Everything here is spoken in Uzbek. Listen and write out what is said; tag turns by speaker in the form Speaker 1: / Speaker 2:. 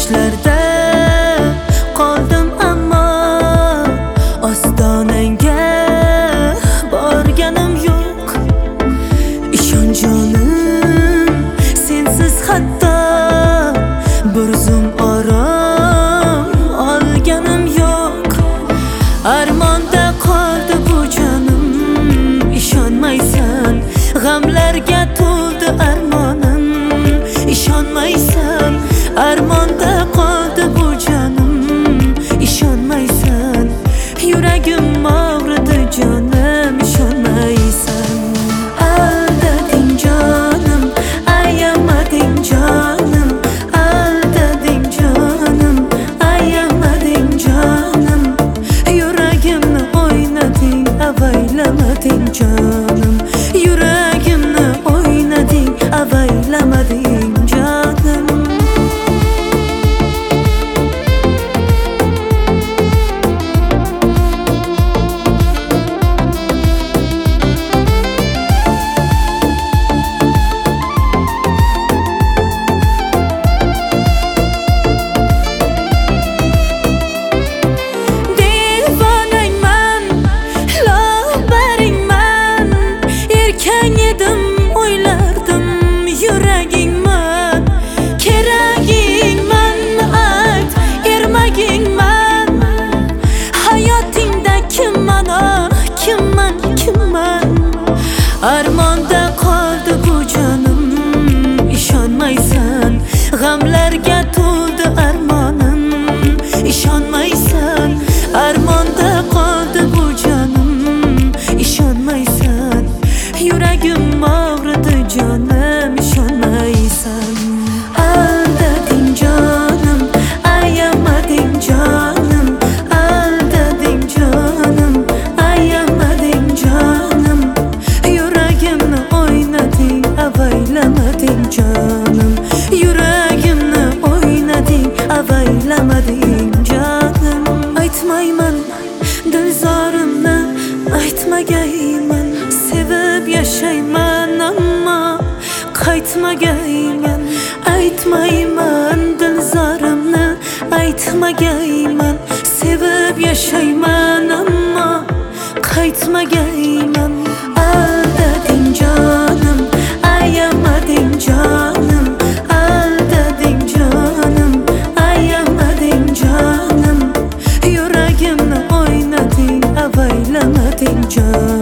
Speaker 1: boshlarda qoldim ammo ostonangga borganim yo'q. Ishon jonim, sensiz hatto bir zum orom olganim yo'q. Armonda qoldi bu jonim, ishonmaysan, g'amlarga to'ldi armonim. Ishonmaysan, armonda qoldi bu jonim, ishonmaysan, yuragim og'ridi jonim, ishonmaysan. Aldading jonim, ayamading jonim, aldading jonim, ayamading jonim, yuragimni o'ynading, avaylamading jonim, yuragimni o'ynading, avaylamading jonim. Armonda qoldi bu jonim, ishonmaysan, g'amlarga to'ldi armonim. Ishonmaysan, armonda qoldi bu jonim, ishonmaysan, yuragim og'ridi jonim, ishonmaysan. Aldading jonim, ayamading jonim, aldading jonim, ayamading jonim, yuragimni o'ynading, avaylamading jonim, yuragimni o'ynading, avaylamading jonim. Aytmayman dilzorimni, aytmagayman, sevib yashayman ammo qaytmagayman. Aytmayman dilzorimni, aytmagayman, sevib yashayman ammo qaytmagayman. Aldading jonim, ayamading jonim, aldading jonim, ayamading jonim, yuragimni o'ynading, avaylamading jonim.